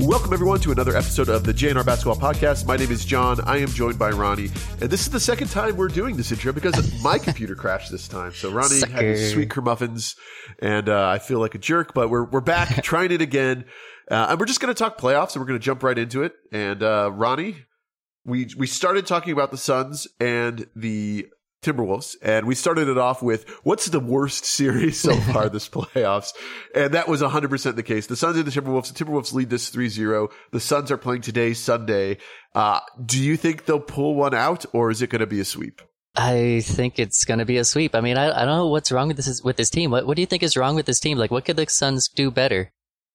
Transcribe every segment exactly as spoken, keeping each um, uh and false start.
Welcome, everyone, to another episode of the J N R Basketball Podcast. My name is John. I am joined by Ronnie. And this is the second time we're doing this intro because my computer crashed this time. So Ronnie Sucker. had his sweet kermuffins, and uh, I feel like a jerk. But we're we're back, trying it again. Uh, and we're just going to talk playoffs, and we're going to jump right into it. And uh, Ronnie, we we started talking about the Suns and the Timberwolves, and we started it off with what's the worst series so far this playoffs, and that was one hundred percent the case. The Suns and the Timberwolves. The Timberwolves lead this three zero. The Suns are playing today, Sunday. Uh, do you think they'll pull one out, or is it going to be a sweep? I think it's going to be a sweep. I mean, I, I don't know what's wrong with this with this team. What what do you think is wrong with this team? Like, what could the Suns do better?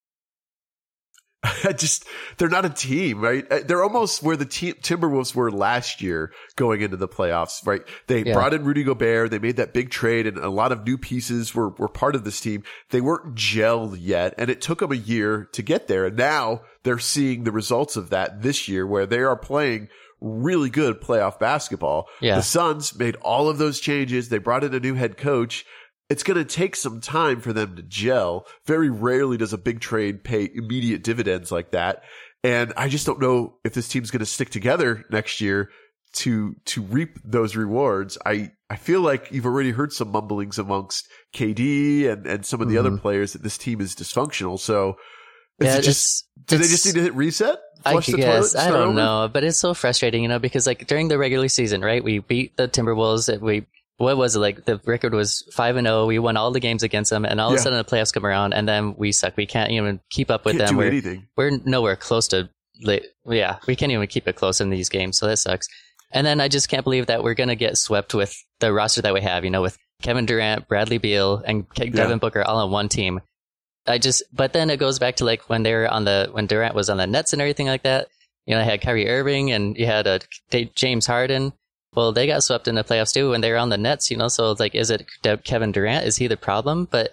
I just, they're not a team, right? They're almost where the team, Timberwolves were last year going into the playoffs, right? They Yeah. brought in Rudy Gobert. They made that big trade, and a lot of new pieces were, were part of this team. They weren't gelled yet, and it took them a year to get there. And now they're seeing the results of that this year, where they are playing really good playoff basketball. Yeah. The Suns made all of those changes. They brought in a new head coach. It's going to take some time for them to gel. Very rarely does a big trade pay immediate dividends like that. And I just don't know if this team's going to stick together next year to to reap those rewards. I, I feel like you've already heard some mumblings amongst K D and, and some of the Mhm. other players that this team is dysfunctional. So is Yeah, it just, it's- do they it's- just need to hit reset? I Flush the toilet? guess. Start I don't over? know, but it's so frustrating, you know, because like during the regular season, right, we beat the Timberwolves. We what was it like? The record was five and zero. We won all the games against them, and all of Yeah. a sudden the playoffs come around, and then we suck. We can't even keep up with Can't them. do We're, anything. we're nowhere close to. Like, yeah, we can't even keep it close in these games, so that sucks. And then I just can't believe that we're gonna get swept with the roster that we have. You know, with Kevin Durant, Bradley Beal, and Ke- Devin Booker all on one team. I just, but then it goes back to like when they were on the when Durant was on the Nets and everything like that. You know, I had Kyrie Irving and you had a James Harden. Well, they got swept in the playoffs too when they were on the Nets. You know, so it's like, is it Kevin Durant? Is he the problem? But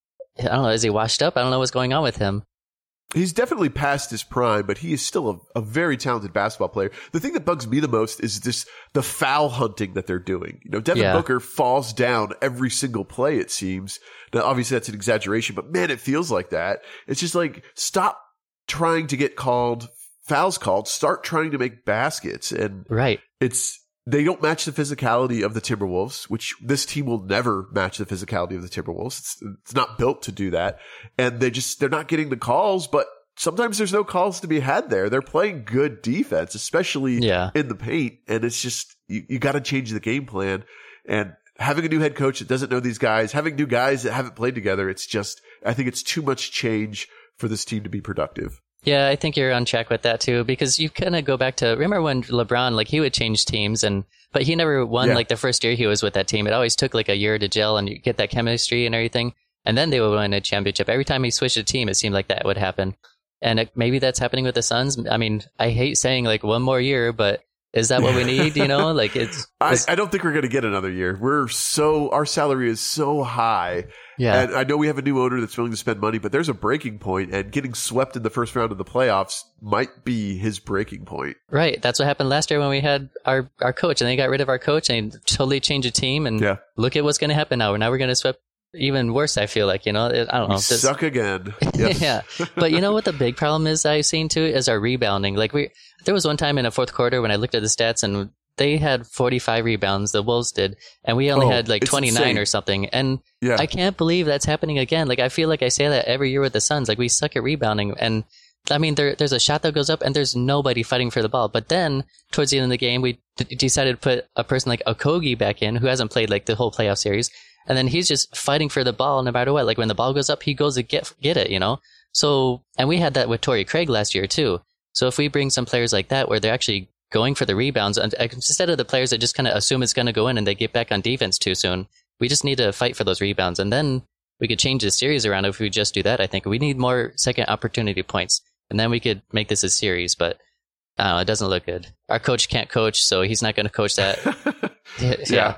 I don't know. Is he washed up? I don't know what's going on with him. He's definitely past his prime, but he is still a, a very talented basketball player. The thing that bugs me the most is this, the foul hunting that they're doing. You know, Devin Yeah. Booker falls down every single play, it seems. Now, obviously that's an exaggeration, but man, it feels like that. It's just like, stop trying to get called, fouls called, start trying to make baskets. And Right. it's, they don't match the physicality of the Timberwolves, which this team will never match the physicality of the Timberwolves. It's, it's not built to do that. And they just, they're not getting the calls, but sometimes there's no calls to be had there. They're playing good defense, especially Yeah. in the paint. And it's just, you, you got to change the game plan. And having a new head coach that doesn't know these guys, having new guys that haven't played together, it's just, I think it's too much change for this team to be productive. Yeah, I think you're on track with that too, because you kind of go back to, remember when LeBron, like he would change teams and, but he never won Yeah. like the first year he was with that team. It always took like a year to gel and you get that chemistry and everything. And then they would win a championship. Every time he switched a team, it seemed like that would happen. And it, maybe that's happening with the Suns. I mean, I hate saying like one more year, but is that what we need? You know, like it's, I, it's I don't think we're going to get another year. We're so, our salary is so high. yeah. And I know we have a new owner that's willing to spend money, but there's a breaking point, and getting swept in the first round of the playoffs might be his breaking point. Right. That's what happened last year when we had our, our coach and they got rid of our coach and they totally changed the team. And Yeah. look at what's going to happen now. Now we're going to sweep even worse, I feel like, you know, it, I don't We know. This- suck again. Yes. yeah. But you know what the big problem is I've seen too is our rebounding. Like we, there was one time in the fourth quarter when I looked at the stats and they had forty-five rebounds, the Wolves did, and we only Oh, had like it's twenty-nine insane. or something. And Yeah. I can't believe that's happening again. Like I feel like I say that every year with the Suns. Like we suck at rebounding, and I mean there, there's a shot that goes up and there's nobody fighting for the ball. But then towards the end of the game, we d- decided to put a person like Okogie back in who hasn't played like the whole playoff series, and then he's just fighting for the ball no matter what. Like when the ball goes up, he goes to get get it, you know. So and we had that with Torrey Craig last year too. So if we bring some players like that where they're actually going for the rebounds and instead of the players that just kind of assume it's going to go in and they get back on defense too soon, we just need to fight for those rebounds, and then we could change the series around if we just do that. I think we need more second opportunity points, and then we could make this a series. But I don't know, it doesn't look good. Our coach can't coach, so he's not going to coach that. yeah. Yeah.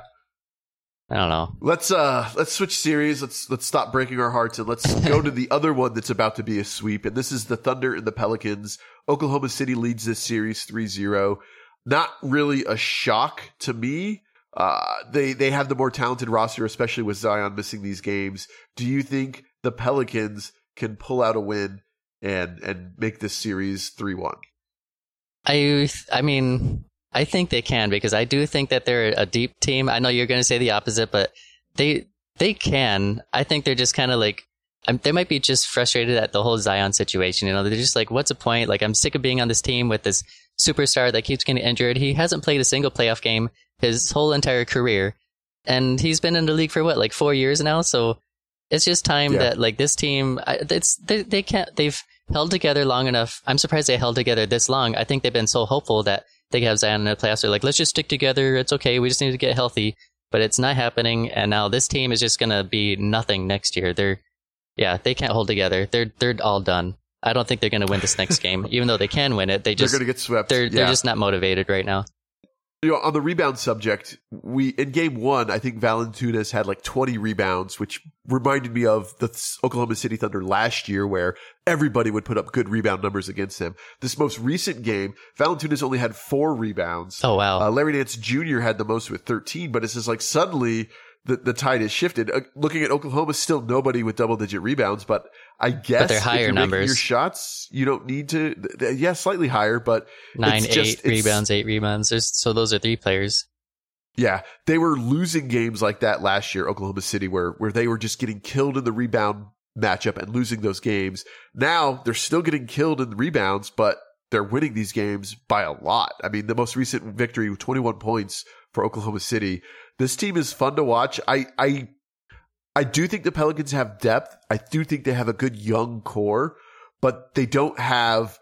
I don't know. Let's uh let's switch series. Let's let's stop breaking our hearts and let's go to the other one that's about to be a sweep. And this is the Thunder and the Pelicans. Oklahoma City leads this series three zero. Not really a shock to me. Uh they they have the more talented roster, especially with Zion missing these games. Do you think the Pelicans can pull out a win and and make this series three one? I I mean, I think they can, because I do think that they're a deep team. I know you're going to say the opposite, but they they can. I think they're just kind of like, I'm, they might be just frustrated at the whole Zion situation. You know, they're just like, what's the point? Like, I'm sick of being on this team with this superstar that keeps getting injured. He hasn't played a single playoff game his whole entire career, and he's been in the league for what, like four years now. So it's just time yeah. that like this team, it's they they can't. They've held together long enough. I'm surprised they held together this long. I think they've been so hopeful that they could have Zion in the playoffs. They're like, let's just stick together. It's okay. We just need to get healthy. But it's not happening, and now this team is just gonna be nothing next year. They're Yeah, they can't hold together. They're they're all done. I don't think they're going to win this next game, even though they can win it. They just they're going to get swept. They're yeah. they're just not motivated right now. You know, on the rebound subject, we in game one, I think Valanciunas had like twenty rebounds, which reminded me of the Oklahoma City Thunder last year, where everybody would put up good rebound numbers against him. This most recent game, Valanciunas only had four rebounds. Oh wow! Uh, Larry Nance Junior had the most with thirteen, but it's just like suddenly the the tide has shifted. Uh, looking at Oklahoma, still nobody with double digit rebounds, but I guess but they're higher if you're numbers. Making your shots, you don't need to. Th- yeah, slightly higher, but nine, it's just, eight rebounds, eight rebounds. There's, so those are three players. Yeah, they were losing games like that last year, Oklahoma City, where where they were just getting killed in the rebound matchup and losing those games. Now they're still getting killed in the rebounds, but they're winning these games by a lot. I mean, the most recent victory, twenty-one points for Oklahoma City. This team is fun to watch. I I I do think the Pelicans have depth. I do think they have a good young core, but they don't have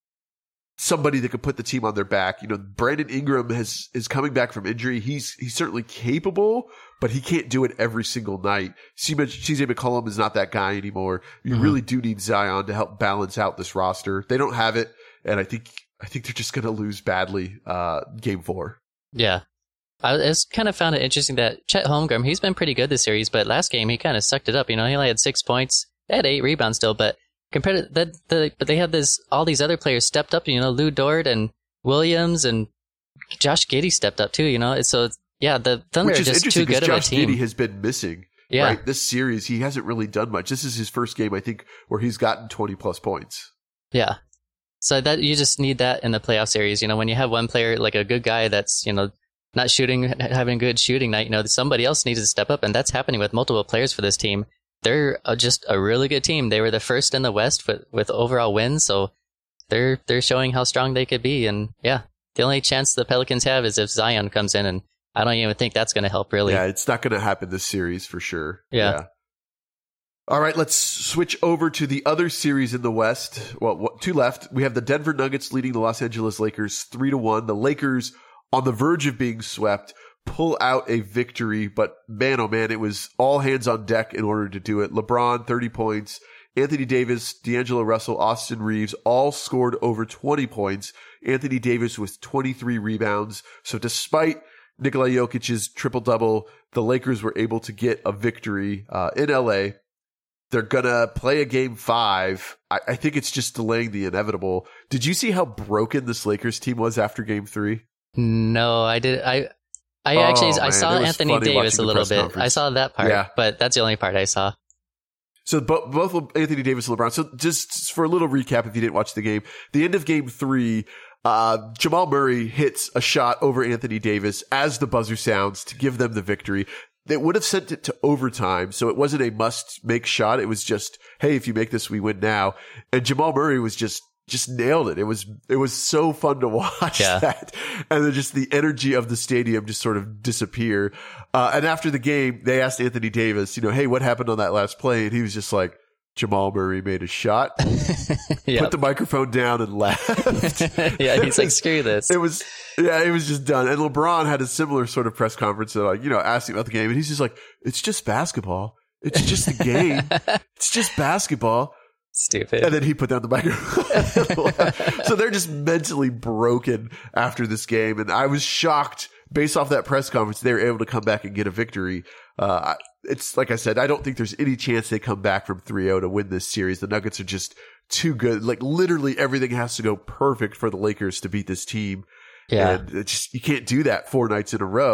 somebody that could put the team on their back. You know, Brandon Ingram has is coming back from injury. He's he's certainly capable, but he can't do it every single night. C J McCollum is not that guy anymore. You mm-hmm. really do need Zion to help balance out this roster. They don't have it, and I think I think they're just going to lose badly uh, game four. Yeah. I just kind of found it interesting that Chet Holmgren, he's been pretty good this series, but last game he kind of sucked it up. You know, he only had six points. They had eight rebounds still, but compared to that, the, but they had this, all these other players stepped up, you know, Lou Dort and Williams and Josh Giddey stepped up too, you know. So, it's, yeah, the Thunder Which are is just interesting too good of Josh a team. Giddey has been missing. Yeah. Right? This series, he hasn't really done much. This is his first game, I think, where he's gotten twenty plus points. Yeah. So that you just need that in the playoff series. You know, when you have one player, like a good guy that's, you know, not shooting, having a good shooting night, you know, somebody else needs to step up. And that's happening with multiple players for this team. They're just a really good team. They were the first in the West with, with overall wins. So they're, they're showing how strong they could be. And yeah, the only chance the Pelicans have is if Zion comes in. And I don't even think that's going to help really. Yeah, it's not going to happen this series for sure. Yeah. yeah. All right, let's switch over to the other series in the West. Well, two left. We have the Denver Nuggets leading the Los Angeles Lakers three to one. The Lakers on the verge of being swept, pull out a victory, but man, oh man, it was all hands on deck in order to do it. LeBron, thirty points. Anthony Davis, D'Angelo Russell, Austin Reeves all scored over twenty points. Anthony Davis with twenty-three rebounds. So despite Nikola Jokic's triple-double, the Lakers were able to get a victory uh, in L A. They're going to play a game five. I, I think it's just delaying the inevitable. Did you see how broken this Lakers team was after game three? No, I did. I I oh, actually man, I saw Anthony Davis a little bit. Conference. I saw that part, yeah. but that's the only part I saw. So both, both Anthony Davis and LeBron. So just for a little recap, if you didn't watch the game, the end of game three, uh, Jamal Murray hits a shot over Anthony Davis as the buzzer sounds to give them the victory. They would have sent it to overtime, so it wasn't a must-make shot. It was just, hey, if you make this, we win now. And Jamal Murray was just just nailed it. It was it was so fun to watch yeah. that, and then just the energy of the stadium just sort of disappear. Uh, and after the game, they asked Anthony Davis, you know, hey, what happened on that last play? And he was just like, Jamal Murray made a shot, yep. put the microphone down, and left. yeah, he's like, screw this. It was yeah, it was just done. And LeBron had a similar sort of press conference, that, like you know, asking about the game, and he's just like, it's just basketball. It's just a game. It's just basketball. Stupid. And then he put down the microphone. So they're just mentally broken after this game. And I was shocked based off that press conference, they were able to come back and get a victory. Uh, it's like I said, I don't think there's any chance they come back from three oh to win this series. The Nuggets are just too good. Like literally everything has to go perfect for the Lakers to beat this team. Yeah. And it's just, you can't do that four nights in a row.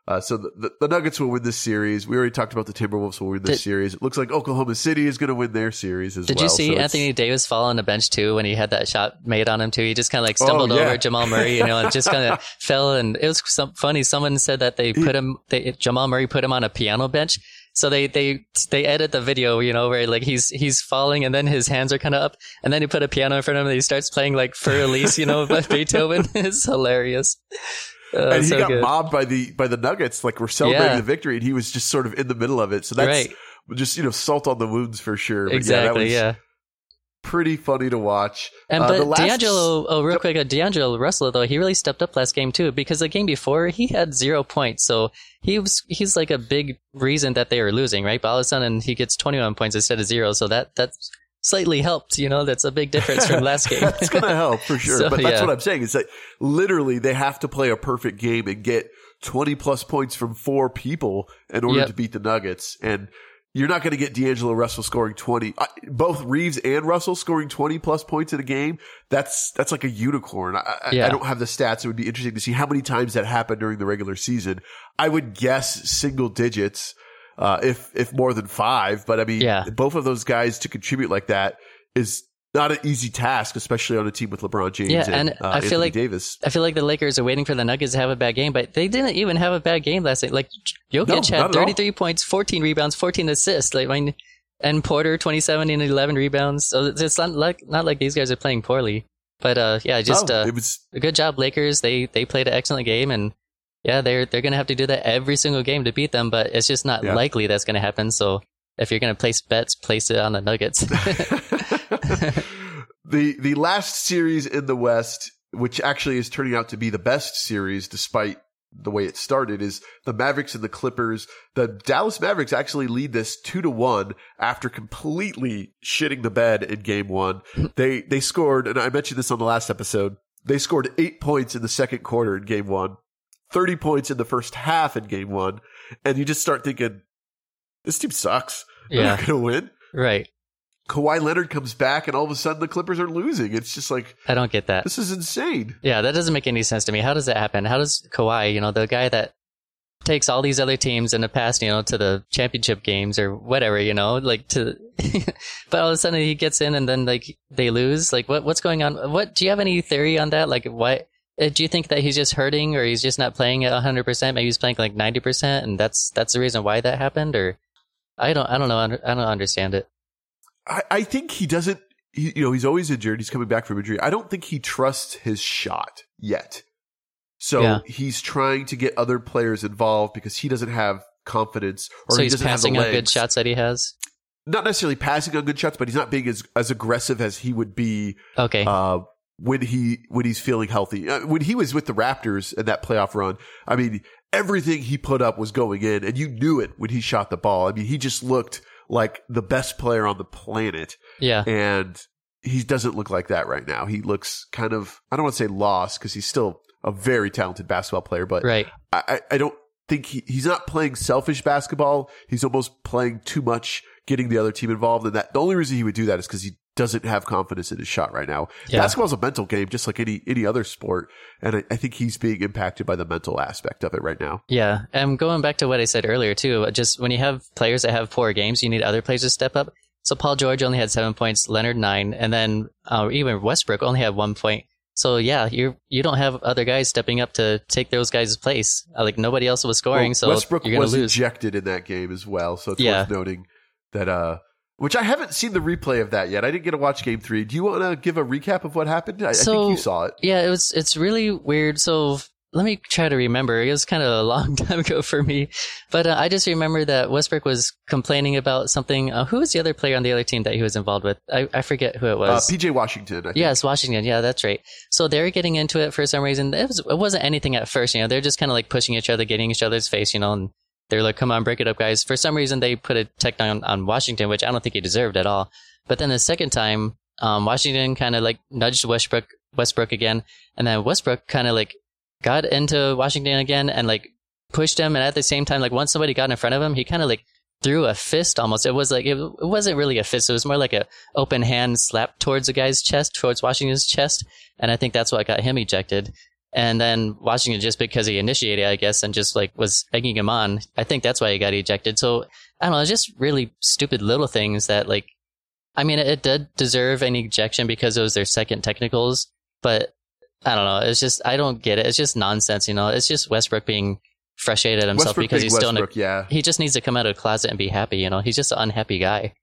Uh, so the, the, the Nuggets will win this series. We already talked about the Timberwolves will win this Did, series. It looks like Oklahoma City is going to win their series as did well. Did you see so Anthony Davis fall on the bench too when he had that shot made on him too? He just kind of like stumbled oh, yeah. over Jamal Murray, you know, and just kind of fell. And it was some, funny. Someone said that they put him, they, Jamal Murray put him on a piano bench. So they, they, they edit the video, you know, where like he's, he's falling and then his hands are kind of up and then he put a piano in front of him and he starts playing like Fur Elise, you know, by Beethoven. It's hilarious. Uh, and he so got good. mobbed by the by the Nuggets. Like we're celebrating Yeah. the victory, and he was just sort of in the middle of it. So that's Right. just you know salt on the wounds for sure. But Exactly. yeah, that was Yeah. pretty funny to watch. And Uh, but the last- D'Angelo, oh, real quick, uh, D'Angelo Russell though he really stepped up last game too because the game before he had zero points, so he was he's like a big reason that they were losing, right? But all of a sudden he gets twenty-one points instead of zero, so that that's slightly helped. You know, that's a big difference from last game. That's going to help for sure. So, but that's yeah. what I'm saying. It's like literally they have to play a perfect game and get twenty plus points from four people in order Yep. to beat the Nuggets. And you're not going to get D'Angelo Russell scoring twenty. I, both Reeves and Russell scoring twenty plus points in a game. That's that's like a unicorn. I, Yeah. I, I don't have the stats. It would be interesting to see how many times that happened during the regular season. I would guess single digits. Uh, if, if more than five, but I mean, Yeah. both of those guys to contribute like that is not an easy task, especially on a team with LeBron James Yeah, and, and uh, I Anthony feel like- Davis. I feel like the Lakers are waiting for the Nuggets to have a bad game, but they didn't even have a bad game last night. Like Jokic No, not had at thirty-three points, fourteen rebounds, fourteen assists. Like I mean, and Porter twenty-seven and eleven rebounds. So it's not like not like these guys are playing poorly. But uh, yeah, just No, uh, it was a good job, Lakers. They they played an excellent game, and yeah, they're they're gonna have to do that every single game to beat them. But it's just not Yeah. likely that's gonna happen. So if you're gonna place bets, place it on the Nuggets. the the last series in the West, which actually is turning out to be the best series despite the way it started, is the Mavericks and the Clippers. The Dallas Mavericks actually lead this two to one after completely shitting the bed in game one. They they scored, and I mentioned this on the last episode, they scored eight points in the second quarter in game one, thirty points in the first half in game one, and you just start thinking, this team sucks. They're Yeah. not going to win. Right. Kawhi Leonard comes back, and all of a sudden the Clippers are losing. It's just like, I don't get that. this is insane. Yeah, that doesn't make any sense to me. How does that happen? How does Kawhi, you know, the guy that takes all these other teams in the past, you know, to the championship games or whatever, you know, like to, but all of a sudden he gets in and then like they lose. Like what, what's going on? What, do you have any theory on that? Like why, uh, do you think that he's just hurting or he's just not playing at one hundred percent? Maybe he's playing like ninety percent and that's, that's the reason why that happened? Or I don't, I don't know. I don't understand it. I, I think he doesn't, he, you know, he's always injured. He's coming back from injury. I don't think he trusts his shot yet. So Yeah. he's trying to get other players involved because he doesn't have confidence or So he he's doesn't have the passing on good legs. shots that he has. Not necessarily passing on good shots, but he's not being as, as aggressive as he would be Okay. uh, when he when he's feeling healthy. Uh, when he was with the Raptors in that playoff run, I mean, everything he put up was going in, and you knew it when he shot the ball. I mean, he just looked like the best player on the planet, yeah. and he doesn't look like that right now. He looks kind of, I don't want to say lost because he's still a very talented basketball player, but Right. I, I I don't think he, he's not playing selfish basketball. He's almost playing too much, getting the other team involved. And that the only reason he would do that is because he doesn't have confidence in his shot right now. Yeah. Basketball's a mental game, just like any any other sport. And I, I think he's being impacted by the mental aspect of it right now. Yeah, and going back to what I said earlier too, just when you have players that have poor games, you need other players to step up. So Paul George only had seven points, Leonard nine, and then uh, even Westbrook only had one point. So yeah, you you don't have other guys stepping up to take those guys' place. Uh, like nobody else was scoring, Well, so Westbrook you're gonna was lose. ejected in that game as well. So it's Yeah. worth noting that. Uh, which I haven't seen the replay of that yet. I didn't get to watch Game Three. Do you want to give a recap of what happened? I, I So- think you saw it. Yeah, it was it's really weird. So let me try to remember. It was kind of a long time ago for me, but uh, I just remember that Westbrook was complaining about something. Uh, who was the other player on the other team that he was involved with? I, I forget who it Uh, was. P J Washington. I think. Yes, Washington. Yeah, that's right. So they're getting into it for some reason. It, was, it wasn't anything at first, you know. They're just kind of like pushing each other, getting each other's face, you know. And they're like, "Come on, break it up, guys." For some reason, they put a tech down on Washington, which I don't think he deserved at all. But then the second time, um, Washington kind of like nudged Westbrook, Westbrook again, and then Westbrook kind of like got into Washington again and like pushed him. And at the same time, like once somebody got in front of him, he kind of like threw a fist almost. It was like, it, it wasn't really a fist. It was more like a open hand slap towards the guy's chest, towards Washington's chest. And I think that's what got him ejected. And then Washington, just because he initiated, I guess, and just like was egging him on, I think that's why he got ejected. So I don't know, it's just really stupid little things that, like, I mean, it, it did deserve an ejection because it was their second technicals, but I don't know. It's just, I don't get it. It's just nonsense, you know. It's just Westbrook being frustrated at himself Westbrook because he's still Westbrook, in a, yeah. he just needs to come out of the closet and be happy, you know. He's just an unhappy guy.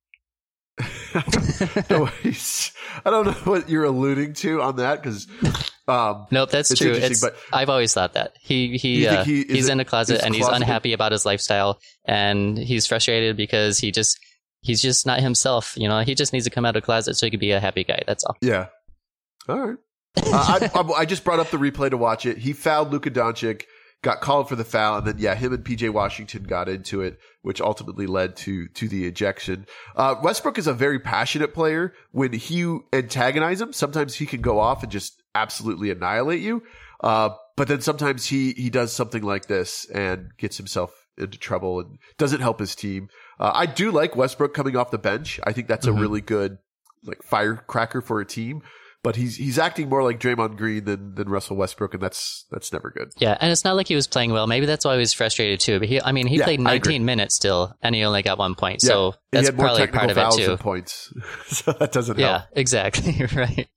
no, he's, I don't know what you're alluding to on that because um, nope, that's it's true. interesting, It's, but I've always thought that he he, you think uh, he- is he's it- in a closet is and he's closeted? unhappy about his lifestyle, and he's frustrated because he just he's just not himself. You know, he just needs to come out of the closet so he can be a happy guy. That's all. yeah. All right. uh, I, I, I just brought up the replay to watch it. He fouled Luka Doncic, got called for the foul, and then yeah, him and P J Washington got into it, which ultimately led to to the ejection. Uh, Westbrook is a very passionate player. When you antagonize him, sometimes he can go off and just absolutely annihilate you. Uh, but then sometimes he he does something like this and gets himself into trouble and doesn't help his team. Uh, I do like Westbrook coming off the bench. I think that's Mm-hmm. a really good like firecracker for a team. But he's he's acting more like Draymond Green than than Russell Westbrook, and that's that's never good. Yeah, and it's not like he was playing well. Maybe that's why he was frustrated too. But he, I mean, he Yeah, played I agree. nineteen minutes still, and he only got one point. Yeah, So and he that's had more probably technical part of it fouls too. than points, so that doesn't Yeah, help. exactly. Right.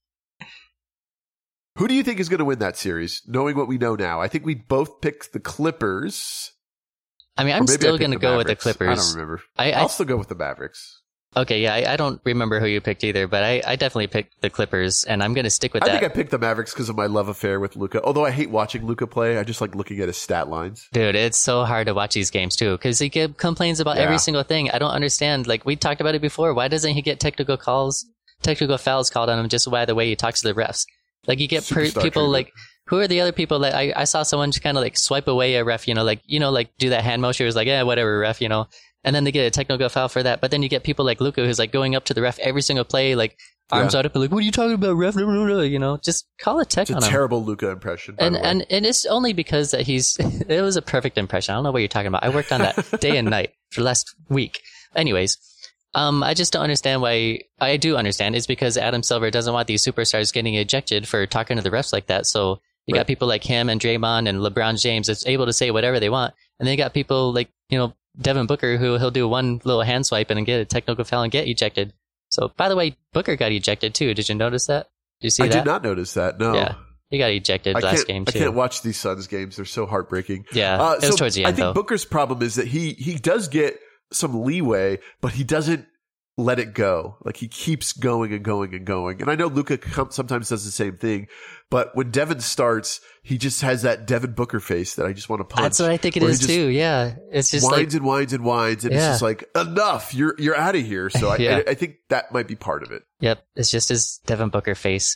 Who do you think is going to win that series? Knowing what we know now, I think we both picked the Clippers. I mean, Or I'm maybe I still picked going to the go with the Mavericks. Clippers. I don't remember. I, I I'll still go with the Mavericks. Okay, yeah, I, I don't remember who you picked either, but I, I definitely picked the Clippers, and I'm going to stick with I that. think I picked the Mavericks because of my love affair with Luka. Although I hate watching Luka play, I just like looking at his stat lines. Dude, it's so hard to watch these games too, because he get, complains about Yeah. every single thing. I don't understand. Like, we talked about it before. Why doesn't he get technical calls, technical fouls called on him just by the way he talks to the refs? Like, you get per, Superstar people treatment. like, who are the other people that I, I saw someone just kind of like swipe away a ref, you know, like, you know, like do that hand motion. It was like, yeah, whatever, ref, you know. And then they get a technical foul for that. But then you get people like Luka who's like going up to the ref every single play, like arms Yeah. out up, like, what are you talking about, ref? You know, just call a tech It's a on him. terrible Luka impression. By And, the way. and and it's only because that he's it was a perfect impression. I don't know what you're talking about. I worked on that day and night for the last week. Anyways, um, I just don't understand why. I do understand. It's because Adam Silver doesn't want these superstars getting ejected for talking to the refs like that. So you Right. got people like him and Draymond and LeBron James that's able to say whatever they want, and then you got people like, you know, Devin Booker who he'll do one little hand swipe and get a technical foul and get ejected. So by the way, Booker got ejected too. Did you notice that? Did you see I that? did not notice that. No. Yeah. He got ejected I last can't, game I too. can't watch these Suns games. They're so heartbreaking. Yeah, Uh, it was so towards the I end think though. Booker's problem is that he he does get some leeway, but he doesn't let it go. Like he keeps going and going and going. And I know Luka sometimes does the same thing, but when Devin starts, he just has that Devin Booker face that I just want to punch. That's what I think it where he is just too. Yeah, it's just whines like and whines and whines, and Yeah. it's just like enough. You're you're out of here. So I, Yeah. I I think that might be part of it. yep, it's just his Devin Booker face.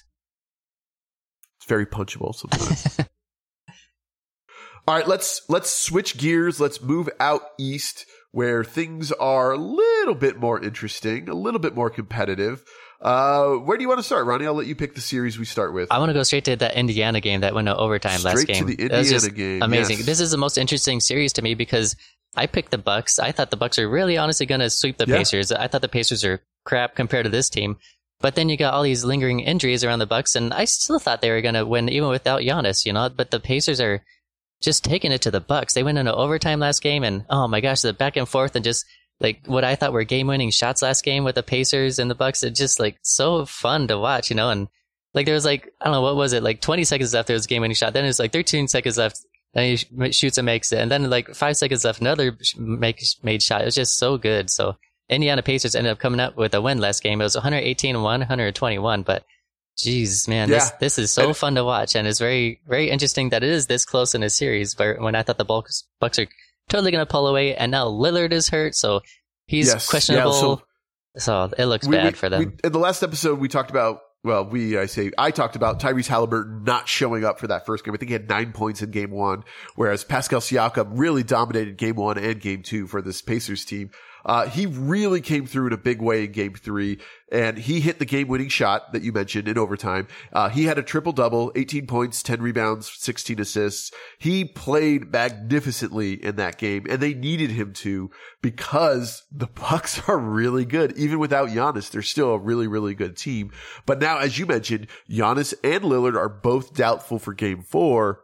It's very punchable sometimes. All right, let's let's switch gears. Let's move out east where things are a little bit more interesting, a little bit more competitive. Uh, where do you want to start, Ronnie? I'll let you pick the series we start with. I want to go straight to that Indiana game that went to overtime last Straight game. to the That was Indiana just game, amazing. yes. This is the most interesting series to me because I picked the Bucks. I thought the Bucks are really honestly going to sweep the Yeah. Pacers. I thought the Pacers are crap compared to this team. But then you got all these lingering injuries around the Bucks, and I still thought they were going to win even without Giannis, you know. But the Pacers are just taking it to the Bucks. They went into overtime last game, and oh my gosh, the back and forth and just like what I thought were game-winning shots last game with the Pacers and the Bucks. It's just like so fun to watch, you know. And like there was like I don't know what was it like twenty seconds left. There was a game-winning shot. Then it was like thirteen seconds left. Then he sh- shoots and makes it, and then like five seconds left, another sh- make made shot. It was just so good. So Indiana Pacers ended up coming up with a win last game. It was one eighteen one, one twenty-one, but jeez, man, Yeah. this this is so And- fun to watch, and it's very very interesting that it is this close in a series. But when I thought the Bucks Bucks are totally going to pull away, and now Lillard is hurt, so he's Yes. questionable. Yeah, so- so it looks We- bad we- for them. we- in the last episode, we talked about, well, we, I say, I talked about Tyrese Halliburton not showing up for that first game. I think he had nine points in game one, whereas Pascal Siakam really dominated game one and game two for this Pacers team. Uh, he really came through in a big way in game three, and he hit the game-winning shot that you mentioned in overtime. Uh, he had a triple-double, eighteen points, ten rebounds, sixteen assists. He played magnificently in that game, and they needed him to because the Bucks are really good. Even without Giannis, they're still a really, really good team. But now, as you mentioned, Giannis and Lillard are both doubtful for game four.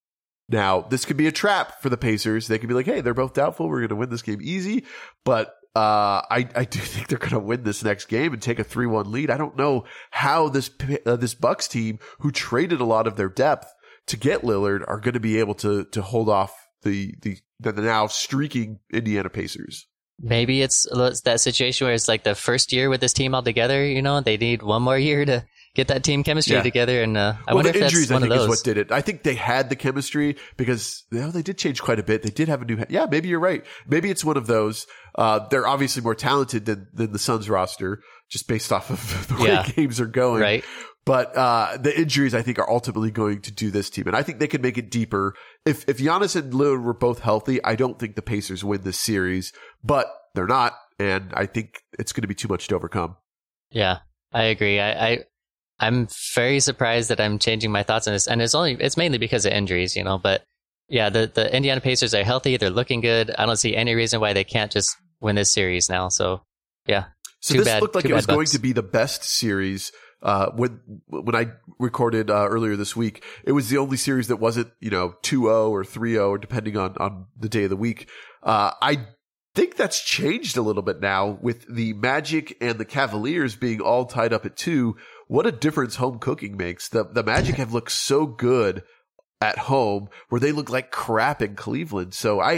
Now, this could be a trap for the Pacers. They could be like, hey, they're both doubtful. We're going to win this game easy. But uh, I, I do think they're going to win this next game and take a three one lead. I don't know how this uh, this Bucks team, who traded a lot of their depth to get Lillard, are going to be able to to hold off the, the, the now streaking Indiana Pacers. Maybe it's that situation where it's like the first year with this team all together, you know, they need one more year to get that team chemistry yeah. together. And uh, I well, wonder the if injuries, that's one I think, of those. is what did it. I think they had the chemistry because you know, they did change quite a bit. They did have a new head. Yeah, maybe you're right. Maybe it's one of those. Uh, they're obviously more talented than, than the Suns roster, just based off of the way yeah. games are going. Right. But uh, the injuries, I think, are ultimately going to do this team. And I think they can make it deeper. If if Giannis and Lillard were both healthy, I don't think the Pacers win this series. But they're not. And I think it's going to be too much to overcome. Yeah, I agree. I, I I'm very surprised that I'm changing my thoughts on this, and it's only it's mainly because of injuries, you know. But yeah, the the Indiana Pacers are healthy; they're looking good. I don't see any reason why they can't just win this series now. So yeah, so too this bad, looked like it was Bucks. going to be the best series. Uh, when when I recorded uh, earlier this week, it was the only series that wasn't you know two oh or three oh, or depending on on the day of the week. Uh, I. think that's changed a little bit now with the Magic and the Cavaliers being all tied up at two. What a difference home cooking makes. The the Magic have looked so good at home where they look like crap in Cleveland. So I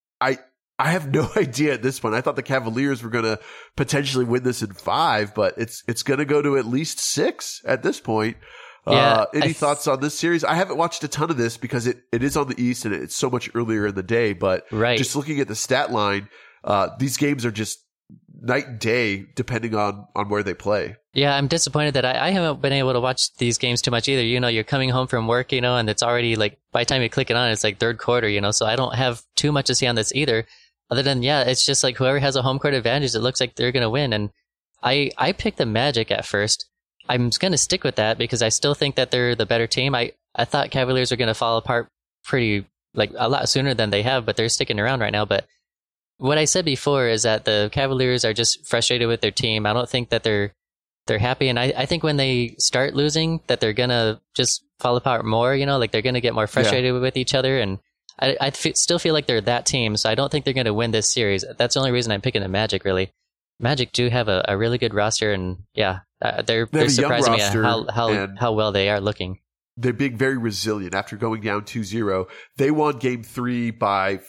I I have no idea at this point. I thought the Cavaliers were going to potentially win this in five, but it's it's going to go to at least six at this point. Yeah, uh, any th- thoughts on this series? I haven't watched a ton of this because it, it is on the East and it's so much earlier in the day, but right. just looking at the stat line, uh, these games are just night and day depending on, on where they play. Yeah, I'm disappointed that I, I haven't been able to watch these games too much either. You know, you're coming home from work, you know, and it's already like, by the time you click it on, it's like third quarter, you know, so I don't have too much to see on this either. Other than, yeah, it's just like whoever has a home court advantage, it looks like they're going to win. And I, I picked the Magic at first. I'm going to stick with that because I still think that they're the better team. I, I thought Cavaliers were going to fall apart pretty, like a lot sooner than they have, but they're sticking around right now. But what I said before is that the Cavaliers are just frustrated with their team. I don't think that they're, they're happy. And I, I think when they start losing that they're going to just fall apart more, you know, like they're going to get more frustrated yeah. with each other. And I, I f- still feel like they're that team. So I don't think they're going to win this series. That's the only reason I'm picking the Magic, really. Magic do have a, a really good roster, and yeah, uh, they're they they're surprising me at how how, and how well they are looking. They're being very resilient after going down two zero. They won game three by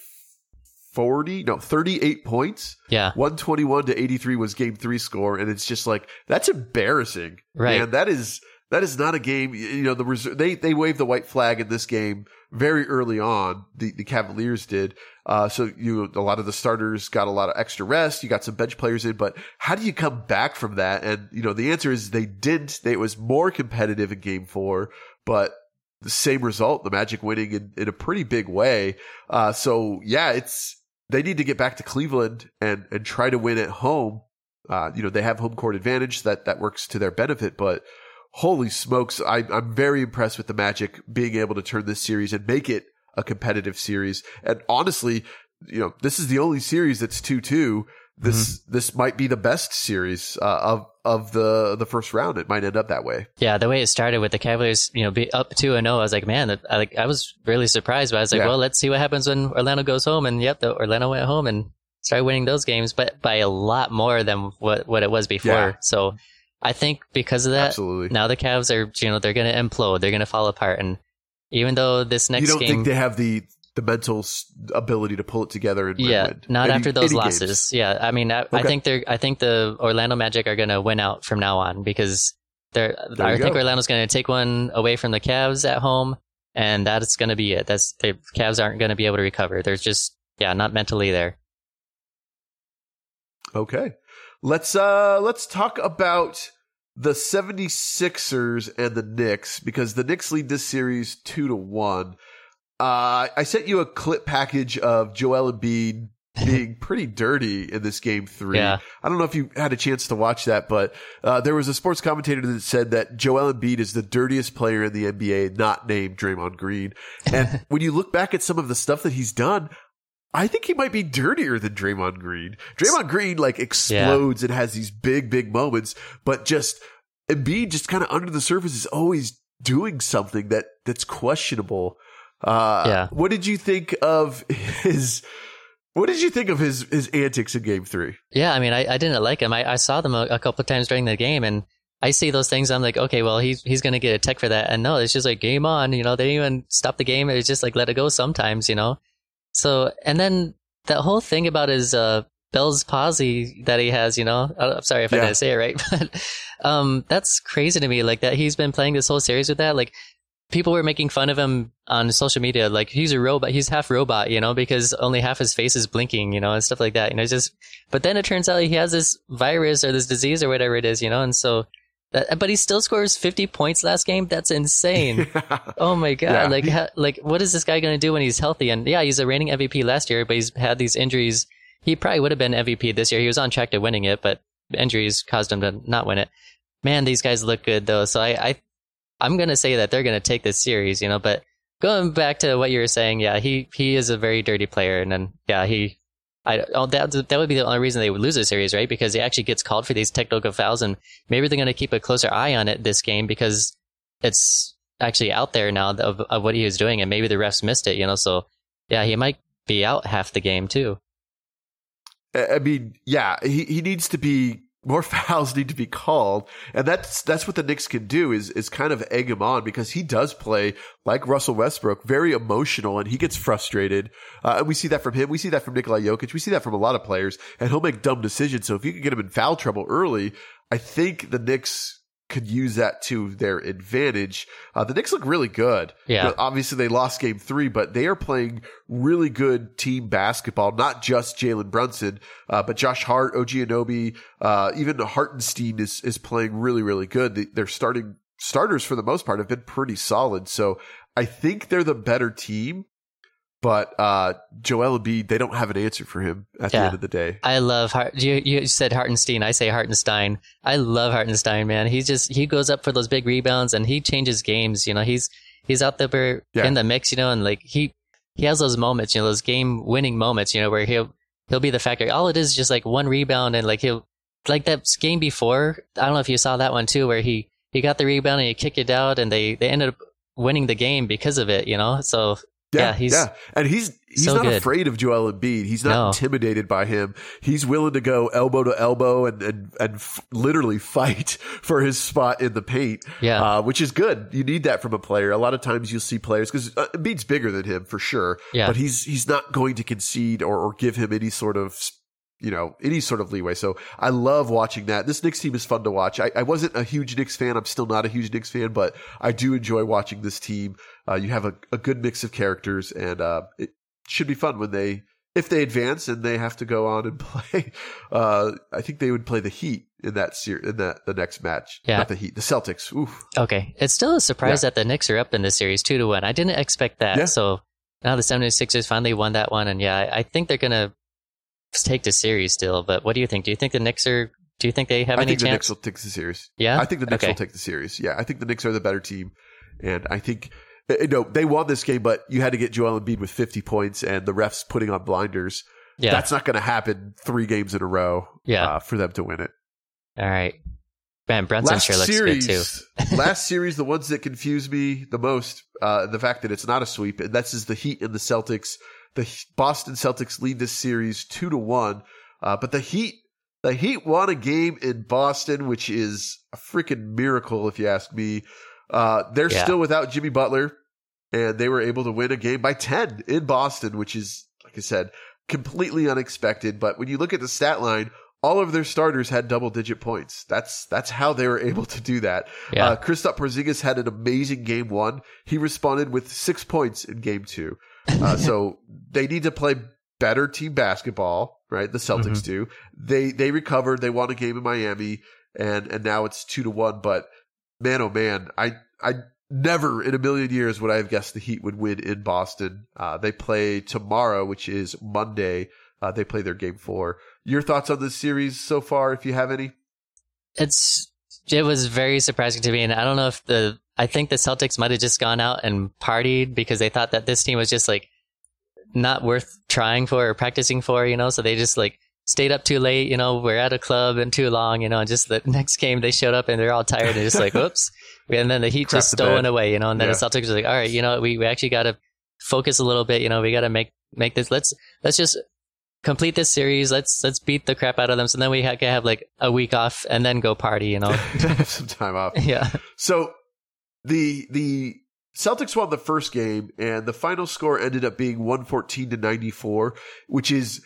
forty, no, thirty-eight points. Yeah. one twenty-one to eighty-three was game three score, and it's just like, that's embarrassing. Right. And that is that is not a game, you know, the res- they they waved the white flag in this game very early on. The the Cavaliers did. Uh, so you, a lot of the starters got a lot of extra rest. You got some bench players in, but how do you come back from that? And, you know, the answer is they didn't. They, it was more competitive in game four, but the same result, the Magic winning in, in a pretty big way. Uh, so yeah, it's, they need to get back to Cleveland and, and try to win at home. Uh, you know, they have home court advantage that, that works to their benefit, but holy smokes. I, I'm very impressed with the Magic being able to turn this series and make it a competitive series. And honestly, you know, this is the only series that's two two. This, mm-hmm. this might be the best series, uh, of, of the, the first round. It might end up that way. Yeah. The way it started with the Cavaliers, you know, be up two and oh, I was like, man, I, like, I was really surprised, but I was like, yeah. well, let's see what happens when Orlando goes home. And yep, the Orlando went home and started winning those games, but by a lot more than what, what it was before. Yeah. So I think because of that, Absolutely. now the Cavs are, you know, they're going to implode. They're going to fall apart. And even though this next game... You don't game, think they have the, the mental ability to pull it together and yeah, win? not any, after those any losses. games. Yeah, I mean, I, okay. I think they're. I think the Orlando Magic are going to win out from now on because they're. There I think go. Orlando's going to take one away from the Cavs at home, and that's going to be it. That's the Cavs aren't going to be able to recover. They're just yeah, not mentally there. Okay, let's uh let's talk about the seventy-sixers and the Knicks, because the Knicks lead this series two to one. Uh, I sent you a clip package of Joel Embiid being pretty dirty in this game three. Yeah. I don't know if you had a chance to watch that, but uh, there was a sports commentator that said that Joel Embiid is the dirtiest player in the N B A, not named Draymond Green. And when you look back at some of the stuff that he's done, I think he might be dirtier than Draymond Green. Draymond Green like explodes yeah. and has these big, big moments, but just Embiid just kind of under the surface is always doing something that that's questionable. Uh, yeah. What did you think of his? What did you think of his his antics in Game Three? Yeah, I mean, I, I didn't like him. I, I saw them a, a couple of times during the game, and I see those things. I'm like, okay, well, he's he's gonna get a tech for that. And no, it's just like game on. You know, they didn't even stop the game. It's just like let it go sometimes. You know. So, and then that whole thing about his uh, Bell's palsy that he has, you know, I'm sorry if yeah. I didn't say it right, but um, that's crazy to me. Like that he's been playing this whole series with that. Like people were making fun of him on social media. Like he's a robot, he's half robot, you know, because only half his face is blinking, you know, and stuff like that. You know, it's just, but then it turns out he has this virus or this disease or whatever it is, you know, and so. That, but he still scores fifty points last game. That's insane. Yeah. Oh my God. Yeah. Like, ha, like, what is this guy going to do when he's healthy? And yeah, he's a reigning M V P last year, but he's had these injuries. He probably would have been M V P this year. He was on track to winning it, but injuries caused him to not win it. Man, these guys look good though. So I, I I'm going to say that they're going to take this series, you know, but going back to what you were saying, yeah, he, he is a very dirty player. And then, yeah, he, I, oh, that, that would be the only reason they would lose the series, right? Because he actually gets called for these technical fouls, and maybe they're going to keep a closer eye on it this game because it's actually out there now of, of what he was doing, and maybe the refs missed it, you know? So, yeah, he might be out half the game, too. I mean, yeah, he, he needs to be, more fouls need to be called. And that's, that's what the Knicks can do is, is kind of egg him on, because he does play like Russell Westbrook, very emotional, and he gets frustrated. Uh, and we see that from him. We see that from Nikola Jokic. We see that from a lot of players, and he'll make dumb decisions. So if you can get him in foul trouble early, I think the Knicks could use that to their advantage. Uh, the Knicks look really good. Yeah. You know, obviously they lost game three, but they are playing really good team basketball, not just Jalen Brunson, uh, but Josh Hart, O G Anunoby, uh, even Hartenstein is, is playing really, really good. The, their starting starters for the most part have been pretty solid. So I think they're the better team. But uh, Joel Embiid, they don't have an answer for him at yeah. the end of the day. I love Hart. You, you said Hartenstein. I say Hartenstein. I love Hartenstein, man. He just he goes up for those big rebounds and he changes games. You know, he's he's out there yeah. in the mix. You know, and like he he has those moments. You know, those game winning moments. You know, where he'll he'll be the factor. All it is is just like one rebound, and like he'll like that game before. I don't know if you saw that one too, where he he got the rebound and he kicked it out, and they they ended up winning the game because of it. You know, so. Yeah, yeah, he's yeah, and he's he's so not good. afraid of Joel Embiid. He's not no. intimidated by him. He's willing to go elbow to elbow and and and f- literally fight for his spot in the paint. Yeah, uh, which is good. You need that from a player. A lot of times you'll see players, because uh, Embiid's bigger than him for sure. Yeah, but he's he's not going to concede or, or give him any sort of, you know, any sort of leeway. So I love watching that. This Knicks team is fun to watch. I, I wasn't a huge Knicks fan. I'm still not a huge Knicks fan, but I do enjoy watching this team. Uh, you have a, a good mix of characters, and uh, it should be fun when they, if they advance and they have to go on and play. Uh, I think they would play the Heat in that ser- in that the next match. Yeah. Not the Heat, the Celtics. Oof. Okay, it's still a surprise Yeah. that the Knicks are up in this series two to one. I didn't expect that. Yeah. So now the 76ers finally won that one, and yeah, I, I think they're gonna take the series still. But what do you think? Do you think the Knicks are? Do you think they have I any think the chance? Knicks will take the series. Yeah, I think the Knicks okay. will take the series. Yeah, I think the Knicks are the better team, and I think. You know, they won this game, but you had to get Joel Embiid with fifty points and the refs putting on blinders. Yeah. That's not going to happen three games in a row yeah. uh, for them to win it. All right. Man, Brunson last sure looks series, good too. last series, the ones that confuse me the most, uh, the fact that it's not a sweep, and that's is the Heat and the Celtics. The Boston Celtics lead this series two to one, uh, but the Heat, the Heat won a game in Boston, which is a freaking miracle if you ask me. Uh, they're Yeah. still without Jimmy Butler. And they were able to win a game by ten in Boston, which is, like I said, completely unexpected. But when you look at the stat line, all of their starters had double-digit points. That's that's how they were able to do that. Yeah. Uh, Kristaps Porzingis had an amazing game one. He responded with six points in game two. Uh, so they need to play better team basketball, right? The Celtics Mm-hmm. do. They they recovered. They won a game in Miami, and and now it's two to one. But man, oh man, I I. Never in a million years would I have guessed the Heat would win in Boston. Uh, they play tomorrow, which is Monday, Uh, they play their game four. Your thoughts on this series so far, if you have any? It's it was very surprising to me, and I don't know if the I think the Celtics might have just gone out and partied because they thought that this team was just like not worth trying for or practicing for, you know. So they just like stayed up too late, you know. We're at a club and too long, you know. And just the next game they showed up and they're all tired and just like, whoops. And then the Heat Crap just the stolen bed. away, you know. And then Yeah. the Celtics were like, all right, you know, we we actually got to focus a little bit, you know. We got to make make this. Let's let's just complete this series. Let's let's beat the crap out of them. So then we ha- can have like a week off and then go party, you know. Some time off. Yeah. So the the Celtics won the first game, and the final score ended up being one fourteen to ninety-four, which is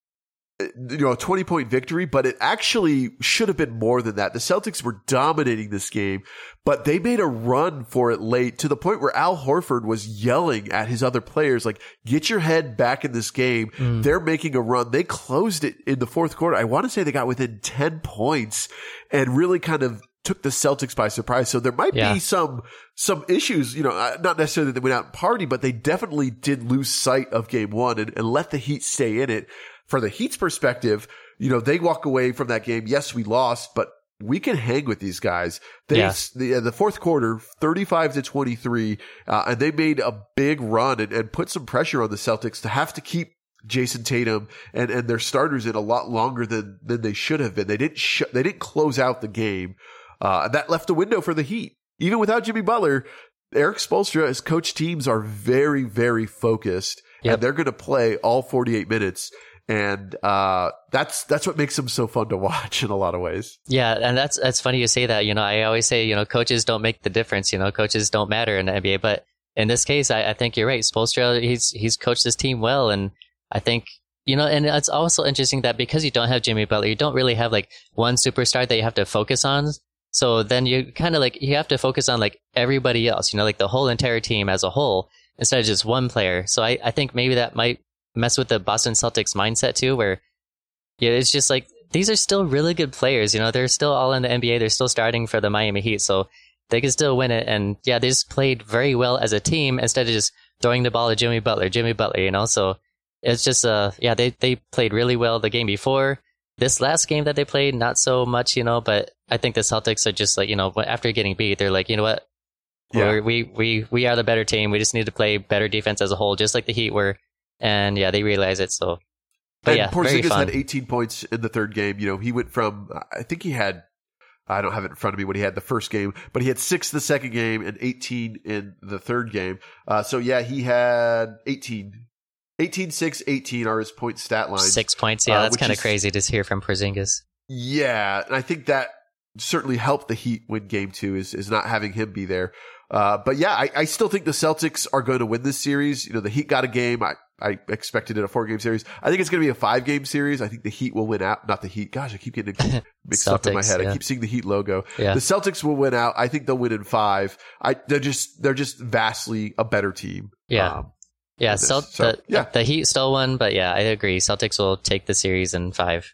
you know a twenty point victory, but it actually should have been more than that. The Celtics were dominating this game, but they made a run for it late to the point where Al Horford was yelling at his other players, like, get your head back in this game. Mm. They're making a run. They closed it in the fourth quarter. I want to say they got within ten points and really kind of took the Celtics by surprise. So there might Yeah. be some some issues, you know, uh, not necessarily that they went out and party, but they definitely did lose sight of game one and, and let the Heat stay in it. For the Heat's perspective, you know, they walk away from that game. Yes, we lost, but we can hang with these guys. They, Yeah. the, the fourth quarter, thirty-five to twenty-three, uh, and they made a big run and, and put some pressure on the Celtics to have to keep Jason Tatum and, and their starters in a lot longer than, than they should have been. They didn't sh- they didn't close out the game. Uh, and that left a window for the Heat. Even without Jimmy Butler, Eric Spoelstra, his coach teams are very, very focused, Yep. and they're going to play all forty-eight minutes. And uh, that's that's what makes them so fun to watch in a lot of ways. Yeah, and that's that's funny you say that. You know, I always say, you know, coaches don't make the difference. You know, coaches don't matter in the N B A. But in this case, I, I think you're right. Spoelstra, he's he's coached his team well, and I think, you know, and it's also interesting that because you don't have Jimmy Butler, you don't really have like one superstar that you have to focus on. So then you kind of like you have to focus on like everybody else. You know, like the whole entire team as a whole instead of just one player. So I, I think maybe that might mess with the Boston Celtics mindset too, where yeah, it's just like these are still really good players. You know, they're still all in the N B A. They're still starting for the Miami Heat, so they can still win it. And yeah, they just played very well as a team instead of just throwing the ball to Jimmy Butler, Jimmy Butler. You know, so it's just uh yeah, they they played really well the game before. This last game that they played, not so much, you know. But I think the Celtics are just like, you know, after getting beat, they're like, you know what, Yeah. We're, we we we are the better team. We just need to play better defense as a whole, just like the Heat were. And yeah, they realize it. So, but And yeah, very Porzingis fun. had eighteen points in the third game. You know, he went from, I think he had, I don't have it in front of me what he had the first game, but he had six the second game and eighteen in the third game. Uh, so yeah, he had eighteen. eighteen, six, eighteen are his point stat lines. Six points. Yeah, uh, that's which kind of is- crazy to hear from Porzingis. Yeah, and I think that certainly helped the Heat win game two is, is not having him be there. Uh, but yeah, I, I still think the Celtics are going to win this series. You know, the Heat got a game. I, I expected it a four game series. I think it's going to be a five game series. I think the Heat will win out. Not the Heat. Gosh, I keep getting it mixed up in my Celtics, head. I yeah. keep seeing the Heat logo. Yeah. The Celtics will win out. I think they'll win in five. I, they're just, they're just vastly a better team. Yeah. Um, Yeah, this. Celt- So, the, yeah. the Heat stole one, but yeah, I agree. Celtics will take the series in five.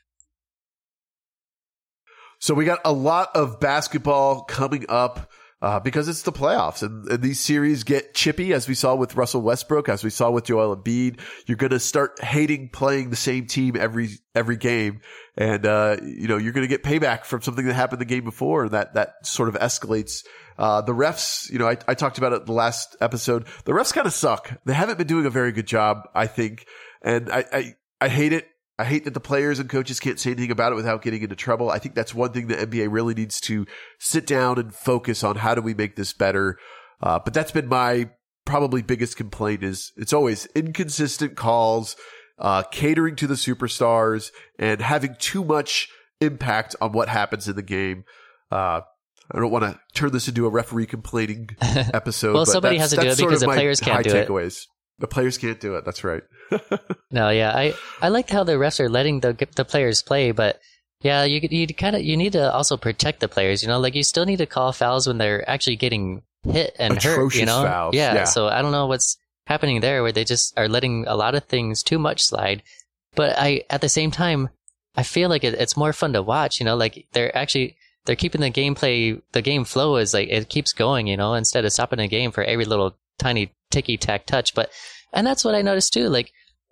So we got a lot of basketball coming up uh, because it's the playoffs, and, and these series get chippy, as we saw with Russell Westbrook, as we saw with Joel Embiid. You're going to start hating playing the same team every every game, and uh, you know you're going to get payback from something that happened the game before, and that that sort of escalates. Uh, the refs, you know, I, I talked about it the last episode. The refs kind of suck. They haven't been doing a very good job, I think, and I I, I hate it. I hate that the players and coaches can't say anything about it without getting into trouble. I think that's one thing the N B A really needs to sit down and focus on. How do we make this better? Uh, but that's been my probably biggest complaint is it's always inconsistent calls, uh, catering to the superstars, and having too much impact on what happens in the game. Uh, I don't want to turn this into a referee complaining episode. Well, but somebody that's- has to do that's it sort because of the my players can't high do it. takeaways. The players can't do it. That's right. No, yeah, I, I like how the refs are letting the the players play, but yeah, you you kind of you need to also protect the players. You know, like you still need to call fouls when they're actually getting hit and hurt. You Atrocious know, fouls, Yeah, yeah. So I don't know what's happening there, where they just are letting a lot of things too much slide. But I, at the same time, I feel like it, it's more fun to watch. You know, like they're actually they're keeping the gameplay, the game flow is like it keeps going. You know, instead of stopping the game for every little tiny ticky tack touch. But and that's what I noticed too. Like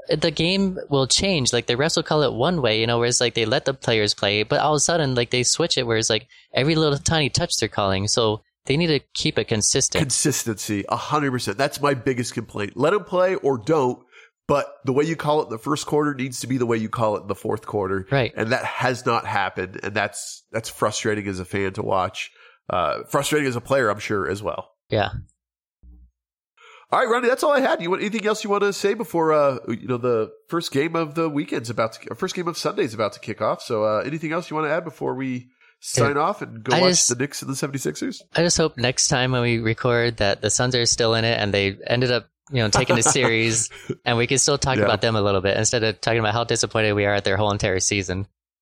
the game will change. Like the refs will call it one way, you know, whereas like they let the players play, but all of a sudden like they switch it, whereas like every little tiny touch they're calling. So they need to keep it consistent. Consistency, a hundred percent. That's my biggest complaint. Let them play or don't. But the way you call it in the first quarter needs to be the way you call it in the fourth quarter. Right. And that has not happened. And that's, that's frustrating as a fan to watch. Uh, frustrating as a player, I'm sure, as well. Yeah. All right, Ronnie, that's all I had. You want anything else you want to say before, uh, you know, the first game of the weekend's about to, or first game of Sunday's about to kick off. So, uh, anything else you want to add before we sign yeah. off and go I watch just, the Knicks and the seventy-sixers? I just hope next time when we record that the Suns are still in it and they ended up, you know, taking the series, and we can still talk yeah. about them a little bit instead of talking about how disappointed we are at their whole entire season.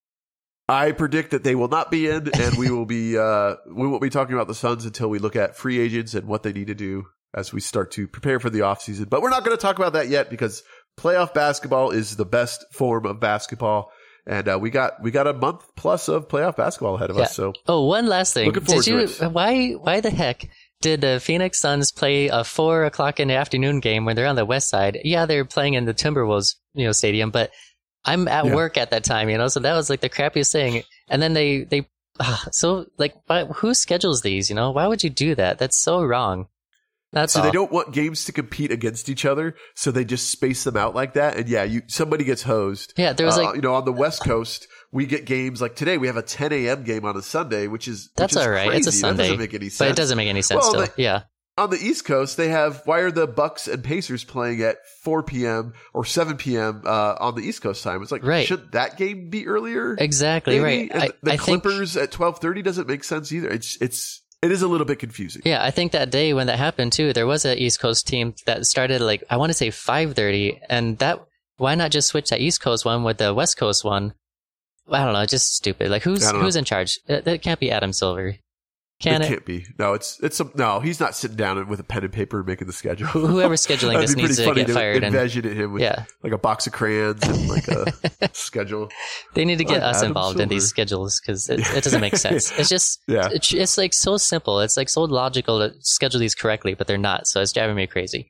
I predict that they will not be in, and we will be uh, we won't be talking about the Suns until we look at free agents and what they need to do as we start to prepare for the offseason. But we're not going to talk about that yet because playoff basketball is the best form of basketball, and uh, we got we got a month plus of playoff basketball ahead of yeah. us. So, oh, one last thing, looking forward did you? To it. Why? Why the heck? Did the Phoenix Suns play a four o'clock in the afternoon game when they're on the west side? Yeah, they're playing in the Timberwolves, you know, stadium, but I'm at yeah. work at that time, you know, so that was like the crappiest thing. And then they, they, uh, so like, why, who schedules these, you know? Why would you do that? That's so wrong. That's so all. They don't want games to compete against each other, so they just space them out like that. And yeah, you somebody gets hosed. Yeah, there was uh, like, you know, on the West Coast, we get games like today. We have a ten a.m. game on a Sunday, which is that's which is all right. crazy. It's a Sunday, that doesn't make any sense. But it doesn't make any sense. Well, still. they, yeah. On the East Coast, they have why are the Bucks and Pacers playing at four p.m. or seven p.m. Uh, on the East Coast time? It's like, right. should that game be earlier? Exactly maybe? right. And I, the the I Clippers think, at twelve thirty doesn't make sense either. It's it's it is a little bit confusing. Yeah, I think that day when that happened too, there was an East Coast team that started like I want to say five thirty, and that why not just switch that East Coast one with the West Coast one? I don't know, just stupid. Like who's who's in charge? It, that can't be Adam Silver. Can it? It can't be. No, it's it's some, no. He's not sitting down with a pen and paper and making the schedule. Whoever's scheduling this needs to get to fired. Envision and, him with yeah. like a box of crayons and like a schedule. They need to get like us Adam involved Silver. in these schedules because it, it doesn't make sense. It's just yeah. it's, it's like so simple. It's like so logical to schedule these correctly, but they're not. So it's driving me crazy.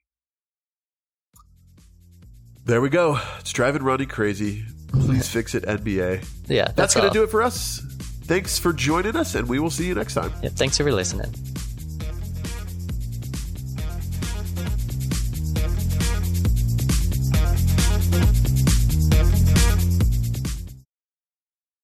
There we go. It's driving Ronnie crazy. Please fix it, N B A. Yeah, that's, that's going to do it for us. Thanks for joining us, and we will see you next time. Yeah, thanks for listening.